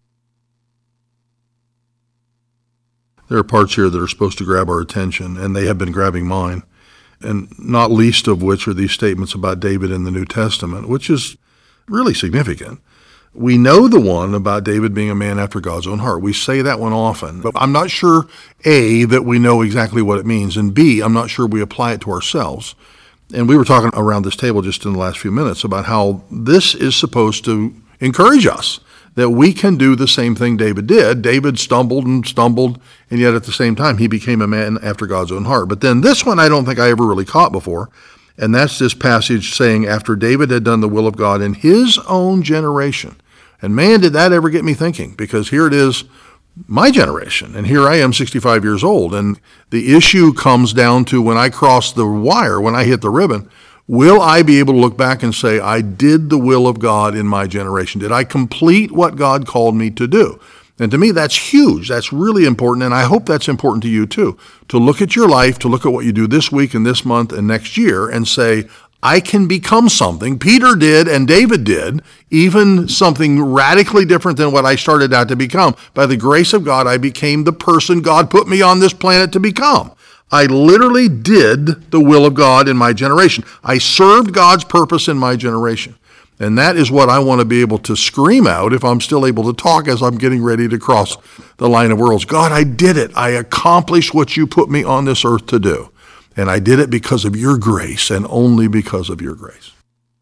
There are parts here that are supposed to grab our attention, and they have been grabbing mine, and not least of which are these statements about David in the New Testament, which is really significant. We know the one about David being a man after God's own heart. We say that one often, but I'm not sure, A, that we know exactly what it means, and B, I'm not sure we apply it to ourselves. And we were talking around this table just in the last few minutes about how this is supposed to encourage us, that we can do the same thing David did. David stumbled and stumbled, and yet at the same time, he became a man after God's own heart. But then this one I don't think I ever really caught before, and that's this passage saying, after David had done the will of God in his own generation. And man, did that ever get me thinking, because here it is, my generation, and here I am sixty-five years old, and the issue comes down to when I cross the wire, when I hit the ribbon, will I be able to look back and say, I did the will of God in my generation? Did I complete what God called me to do? And to me, that's huge. That's really important, and I hope that's important to you too, to look at your life, to look at what you do this week and this month and next year and say, I can become something. Peter did and David did, even something radically different than what I started out to become. By the grace of God, I became the person God put me on this planet to become. I literally did the will of God in my generation. I served God's purpose in my generation. And that is what I want to be able to scream out if I'm still able to talk as I'm getting ready to cross the line of worlds. God, I did it. I accomplished what you put me on this earth to do. And I did it because of your grace and only because of your grace.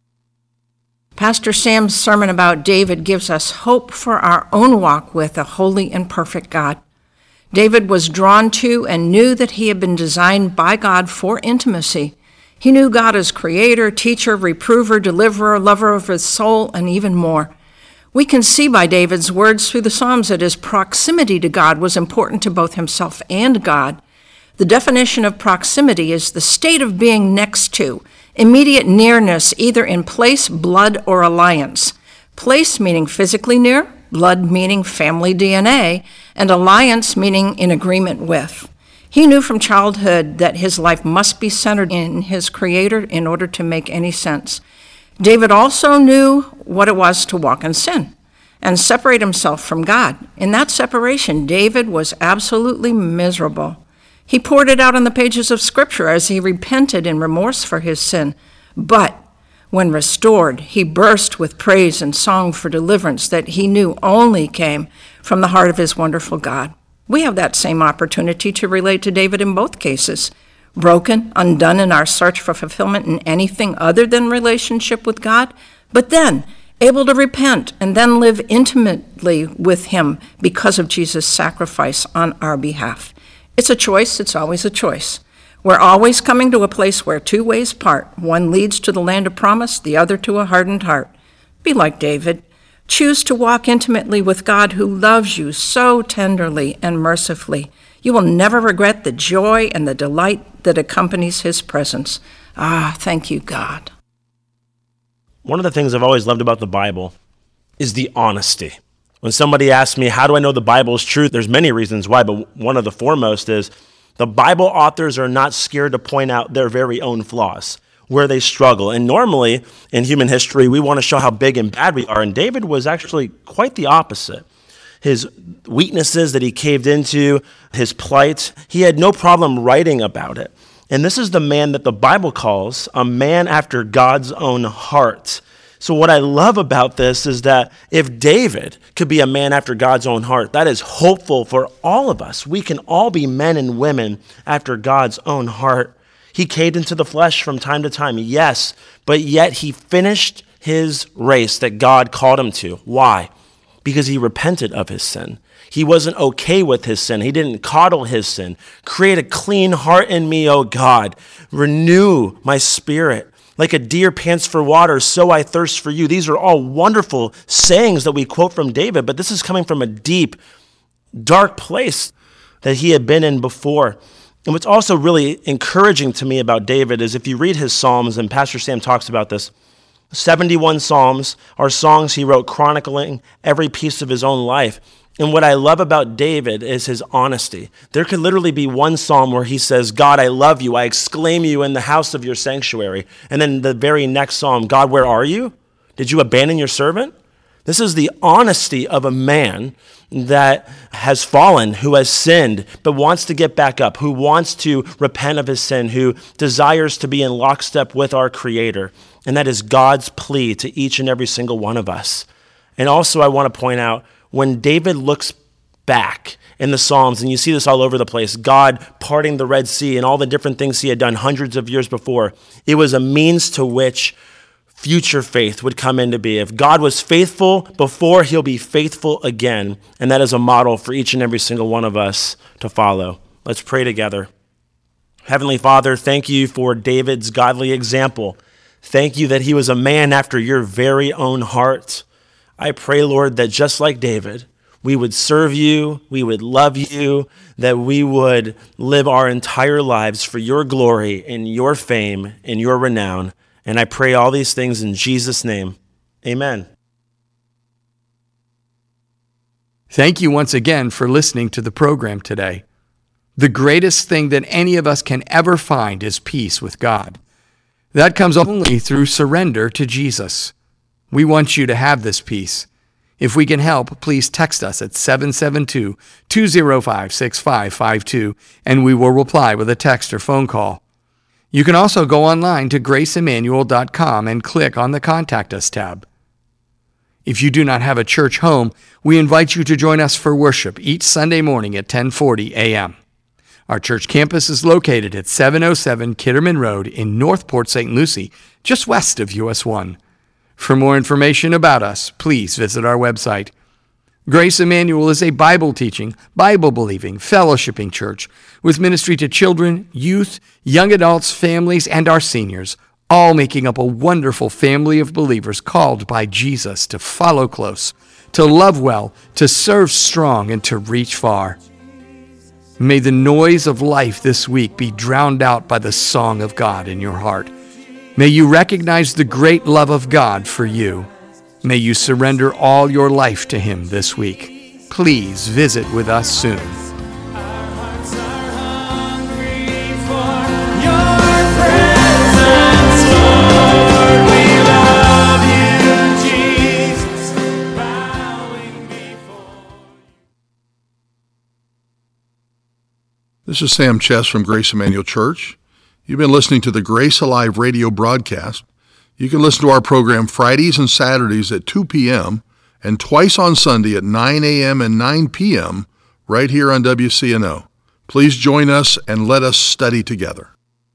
Pastor Sam's sermon about David gives us hope for our own walk with a holy and perfect God. David was drawn to and knew that he had been designed by God for intimacy. He knew God as creator, teacher, reprover, deliverer, lover of his soul, and even more. We can see by David's words through the Psalms that his proximity to God was important to both himself and God. The definition of proximity is the state of being next to, immediate nearness, either in place, blood, or alliance. Place meaning physically near, blood meaning family D N A, and alliance meaning in agreement with. He knew from childhood that his life must be centered in his Creator in order to make any sense. David also knew what it was to walk in sin and separate himself from God. In that separation, David was absolutely miserable. He poured it out on the pages of Scripture as he repented in remorse for his sin. But when restored, he burst with praise and song for deliverance that he knew only came from the heart of his wonderful God. We have that same opportunity to relate to David in both cases. Broken, undone in our search for fulfillment in anything other than relationship with God, but then able to repent and then live intimately with him because of Jesus' sacrifice on our behalf. It's a choice. It's always a choice. We're always coming to a place where two ways part. One leads to the land of promise, the other to a hardened heart. Be like David. Choose to walk intimately with God who loves you so tenderly and mercifully. You will never regret the joy and the delight that accompanies his presence. Ah, thank you, God. One of the things I've always loved about the Bible is the honesty. When somebody asks me, how do I know the Bible is true? There's many reasons why, but one of the foremost is the Bible authors are not scared to point out their very own flaws, where they struggle. And normally in human history, we want to show how big and bad we are. And David was actually quite the opposite. His weaknesses that he caved into, his plight, he had no problem writing about it. And this is the man that the Bible calls a man after God's own heart. So what I love about this is that if David could be a man after God's own heart, that is hopeful for all of us. We can all be men and women after God's own heart. He caved into the flesh from time to time, yes, but yet he finished his race that God called him to. Why? because he repented of his sin. He wasn't okay with his sin. He didn't coddle his sin. Create a clean heart in me, O God. Renew my spirit. Like a deer pants for water, so I thirst for you. These are all wonderful sayings that we quote from David, but this is coming from a deep, dark place that he had been in before. And what's also really encouraging to me about David is if you read his Psalms, and Pastor Sam talks about this, seventy-one Psalms are songs he wrote chronicling every piece of his own life. And what I love about David is his honesty. There could literally be one psalm where he says, God, I love you. I exclaim you in the house of your sanctuary. And then the very next psalm, God, where are you? Did you abandon your servant? This is the honesty of a man that has fallen, who has sinned, but wants to get back up, who wants to repent of his sin, who desires to be in lockstep with our Creator. And that is God's plea to each and every single one of us. And also I want to point out, when David looks back in the Psalms, and you see this all over the place, God parting the Red Sea and all the different things he had done hundreds of years before, it was a means to which future faith would come into being. If God was faithful before, he'll be faithful again. And that is a model for each and every single one of us to follow. Let's pray together. Heavenly Father, thank you for David's godly example. Thank you that he was a man after your very own heart. I pray, Lord, that just like David, we would serve you, we would love you, that we would live our entire lives for your glory and your fame and your renown. And I pray all these things in Jesus' name. Amen. Thank you once again for listening to the program today. The greatest thing that any of us can ever find is peace with God. That comes only through surrender to Jesus. We want you to have this peace. If we can help, please text us at seven seven two, two zero five, six five five two, and we will reply with a text or phone call. You can also go online to grace emmanuel dot com and click on the Contact Us tab. If you do not have a church home, we invite you to join us for worship each Sunday morning at ten forty a.m. Our church campus is located at seven oh seven Kitterman Road in North Port Saint Lucie, just west of U S one. For more information about us, please visit our website. Grace Emmanuel is a Bible-teaching, Bible-believing, fellowshipping church with ministry to children, youth, young adults, families, and our seniors, all making up a wonderful family of believers called by Jesus to follow close, to love well, to serve strong, and to reach far. May the noise of life this week be drowned out by the song of God in your heart. May you recognize the great love of God for you. May you surrender all your life to Him this week. Please visit with us soon. Our hearts are hungry for your presence, Lord. We love you, Jesus, bowing before you. This is Sam Chess from Grace Emmanuel Church. You've been listening to the Grace Alive radio broadcast. You can listen to our program Fridays and Saturdays at two p.m. and twice on Sunday at nine a.m. and nine p.m. right here on W C N O. Please join us and let us study together.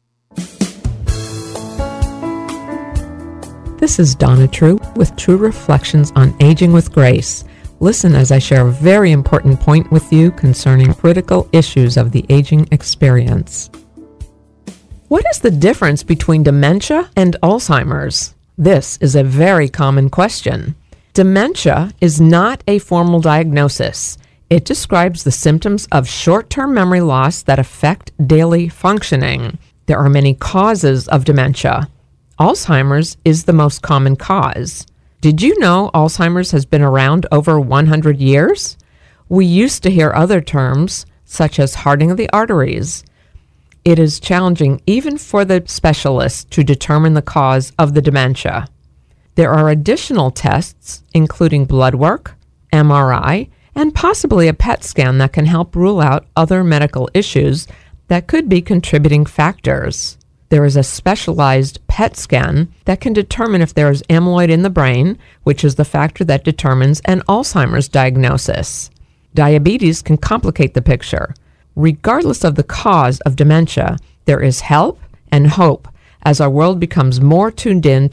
This is Donna True with True Reflections on Aging with Grace. Listen as I share a very important point with you concerning critical issues of the aging experience. What is the difference between dementia and Alzheimer's? This is a very common question. Dementia is not a formal diagnosis. It describes the symptoms of short-term memory loss that affect daily functioning. There are many causes of dementia. Alzheimer's is the most common cause. Did you know Alzheimer's has been around over one hundred years? We used to hear other terms, such as hardening of the arteries. It is challenging even for the specialists to determine the cause of the dementia. There are additional tests, including blood work, M R I, and possibly a P E T scan that can help rule out other medical issues that could be contributing factors. There is a specialized P E T scan that can determine if there is amyloid in the brain, which is the factor that determines an Alzheimer's diagnosis. Diabetes can complicate the picture. Regardless of the cause of dementia, there is help and hope as our world becomes more tuned in